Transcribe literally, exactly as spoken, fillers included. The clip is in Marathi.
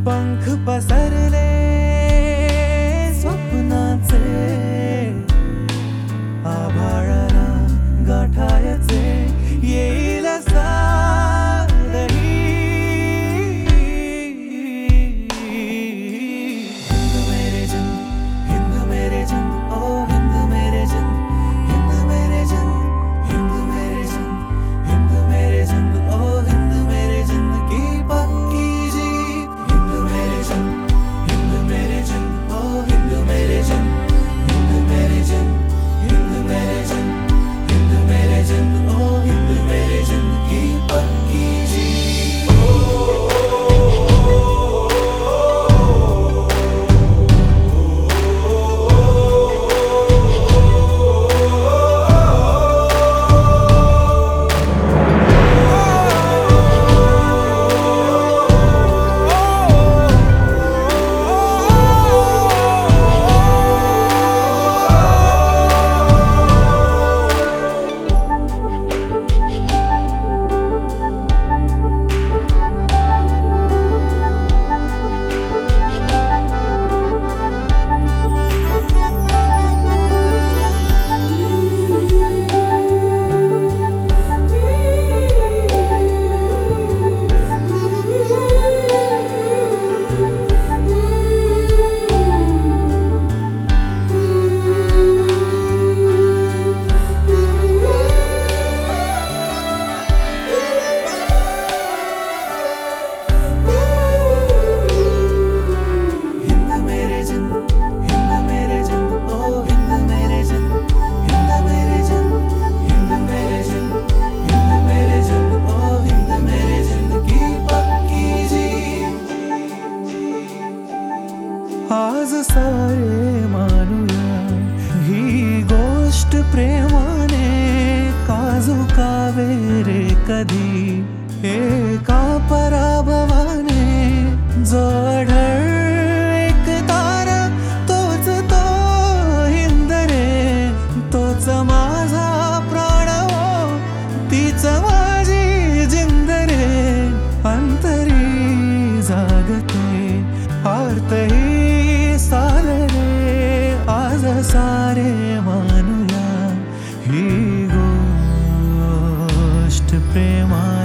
पंख पसरले स्वप्नाचे, आभाळाला गाठायचे येईल सादही। हिंद मेरे जन, हिंद मेरे जन, ओ हिंद मेरे जन, हिंद मेरे जन, हिंद मेरे जन, हिंद मेरे जन, ओ हिंद मेरे जन की पक्की जीत। हिंद मेरे जन, हिंद मेरे जन, ओ हिंद मेरे जन, हिंद मेरे जन, हिंद मेरे जन, हिंद मेरे जन, ओ हिंद मेरे जन की पक्की जीत। आज सारे मानूया ही गोष्ट प्रेमाने, काजू कावेरे कधी एका पराभवाने। जो आढळ एक तारा तोच तो हिंद रे, तोच माझा प्राण हो, तीच माझी जिंद रे। अंतरी जागते आर्तही सारे, आज सारे मानूया ही गोष्ट प्रेमा।